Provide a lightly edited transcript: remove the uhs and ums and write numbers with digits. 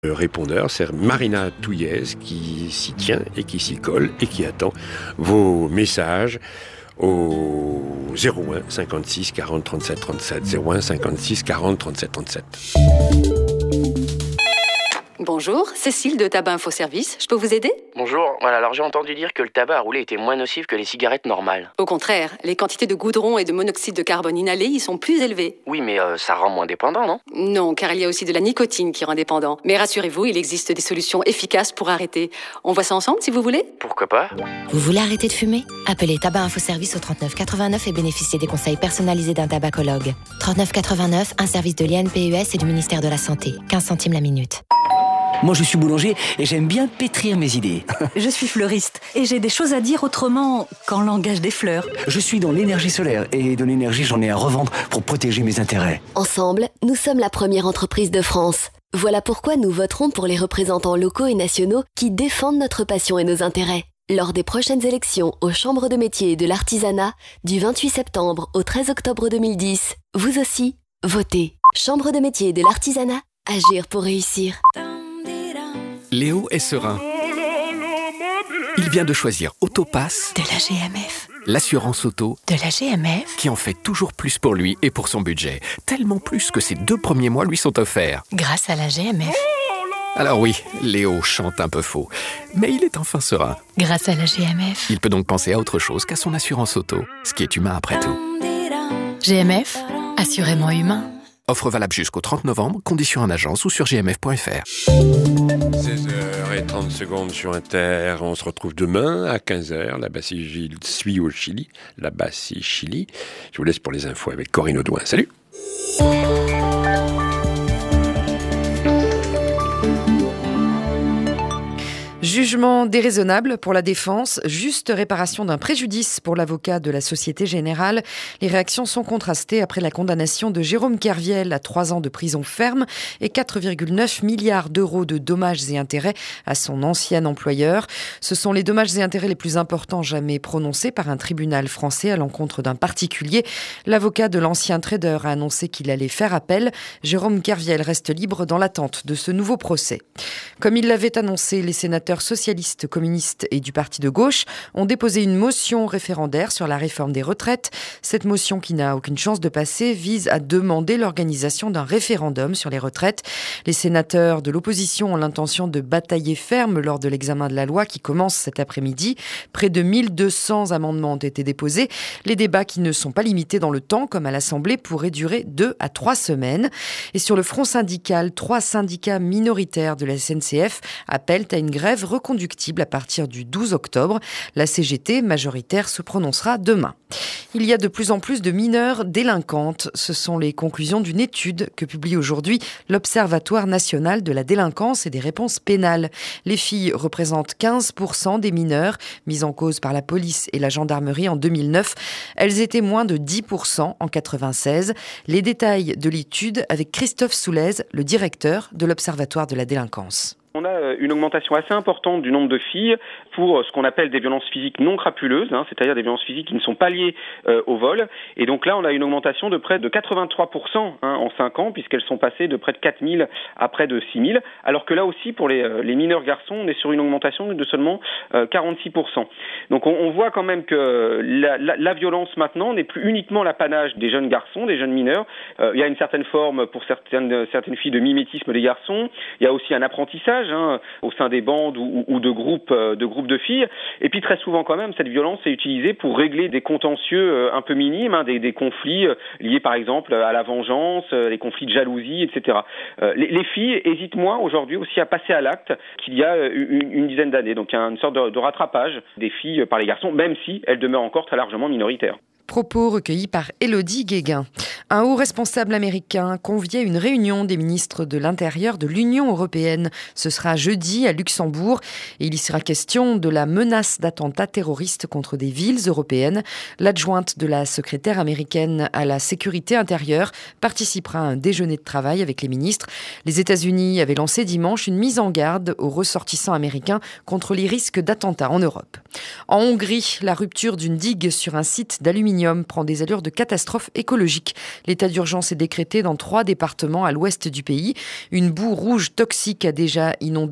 Le répondeur, c'est Marina Touillez qui s'y tient et qui s'y colle et qui attend vos messages au 01 56 40 37 37. 01 56 40 37 37. Bonjour, Cécile de Tabac Info Service, je peux vous aider ? Bonjour, voilà, alors j'ai entendu dire que le tabac à rouler était moins nocif que les cigarettes normales. Au contraire, les quantités de goudron et de monoxyde de carbone inhalés y sont plus élevées. Oui, mais ça rend moins dépendant, non ? Non, car il y a aussi de la nicotine qui rend dépendant. Mais rassurez-vous, il existe des solutions efficaces pour arrêter. On voit ça ensemble si vous voulez ? Pourquoi pas ? Vous voulez arrêter de fumer ? Appelez Tabac Info Service au 39 89 et bénéficiez des conseils personnalisés d'un tabacologue. 39 89, un service de l'INPES et du ministère de la Santé. 15 centimes la minute. Moi, je suis boulanger et j'aime bien pétrir mes idées. Je suis fleuriste et j'ai des choses à dire autrement qu'en langage des fleurs. Je suis dans l'énergie solaire et de l'énergie, j'en ai à revendre pour protéger mes intérêts. Ensemble, nous sommes la première entreprise de France. Voilà pourquoi nous voterons pour les représentants locaux et nationaux qui défendent notre passion et nos intérêts. Lors des prochaines élections aux chambres de métiers et de l'artisanat, du 28 septembre au 13 octobre 2010, vous aussi, votez. Chambre de métiers et de l'artisanat, agir pour réussir. Léo est serein. Il vient de choisir Autopass De la GMF. l'assurance auto De la GMF. qui en fait toujours plus pour lui et pour son budget. Tellement plus que ses 2 premiers mois lui sont offerts. Grâce à la GMF. Alors oui, Léo chante un peu faux, mais il est enfin serein. Grâce à la GMF. Il peut donc penser à autre chose qu'à son assurance auto, ce qui est humain après tout. GMF, assurément humain. Offre valable jusqu'au 30 novembre, conditions en agence ou sur gmf.fr. 16h30 sur Inter. On se retrouve demain à 15h. Là-bas, c'est Gilles suit au Chili. Là-bas, c'est Chili. Je vous laisse pour les infos avec Corinne Audouin. Salut! Jugement déraisonnable pour la défense, juste réparation d'un préjudice pour l'avocat de la Société Générale. Les réactions sont contrastées après la condamnation de Jérôme Kerviel à 3 ans de prison ferme et 4,9 milliards d'euros de dommages et intérêts à son ancien employeur. Ce sont les dommages et intérêts les plus importants jamais prononcés par un tribunal français à l'encontre d'un particulier. L'avocat de l'ancien trader a annoncé qu'il allait faire appel. Jérôme Kerviel reste libre dans l'attente de ce nouveau procès. Comme il l'avait annoncé, les sénateurs socialistes, communistes et du parti de gauche ont déposé une motion référendaire sur la réforme des retraites. Cette motion, qui n'a aucune chance de passer, vise à demander l'organisation d'un référendum sur les retraites. Les sénateurs de l'opposition ont l'intention de batailler ferme lors de l'examen de la loi qui commence cet après-midi. Près de 1200 amendements ont été déposés. Les débats, qui ne sont pas limités dans le temps, comme à l'Assemblée, pourraient durer 2 à 3 semaines. Et sur le front syndical, 3 syndicats minoritaires de la SNCF appellent à une grève reconductible à partir du 12 octobre. La CGT, majoritaire, se prononcera demain. Il y a de plus en plus de mineurs délinquantes. Ce sont les conclusions d'une étude que publie aujourd'hui l'Observatoire national de la délinquance et des réponses pénales. Les filles représentent 15% des mineurs mis en cause par la police et la gendarmerie en 2009. Elles étaient moins de 10% en 96. Les détails de l'étude avec Christophe Soulez, le directeur de l'Observatoire de la délinquance. On a une augmentation assez importante du nombre de filles pour ce qu'on appelle des violences physiques non crapuleuses, c'est-à-dire des violences physiques qui ne sont pas liées au vol. Et donc là, on a une augmentation de près de 83% en 5 ans, puisqu'elles sont passées de près de 4 000 à près de 6 000. Alors que là aussi, pour les mineurs garçons, on est sur une augmentation de seulement 46%. Donc on voit quand même que la violence maintenant n'est plus uniquement l'apanage des jeunes garçons, des jeunes mineurs. Il y a une certaine forme pour certaines filles de mimétisme des garçons. Il y a aussi un apprentissage au sein des bandes ou de groupes de filles. Et puis très souvent quand même, cette violence est utilisée pour régler des contentieux un peu minimes, des conflits liés par exemple à la vengeance, les conflits de jalousie, etc. Les filles hésitent moins aujourd'hui aussi à passer à l'acte qu'il y a une dizaine d'années. Donc il y a une sorte de rattrapage des filles par les garçons, même si elles demeurent encore très largement minoritaires. Propos recueillis par Élodie Guéguin. Un haut responsable américain convie à une réunion des ministres de l'Intérieur de l'Union européenne. Ce sera jeudi à Luxembourg et il y sera question de la menace d'attentats terroristes contre des villes européennes. L'adjointe de la secrétaire américaine à la sécurité intérieure participera à un déjeuner de travail avec les ministres. Les États-Unis avaient lancé dimanche une mise en garde aux ressortissants américains contre les risques d'attentats en Europe. En Hongrie, la rupture d'une digue sur un site d'aluminium d'aluminium prend des allures de catastrophe écologique. L'état d'urgence est décrété dans 3 départements à l'ouest du pays. Une boue rouge toxique a déjà inondé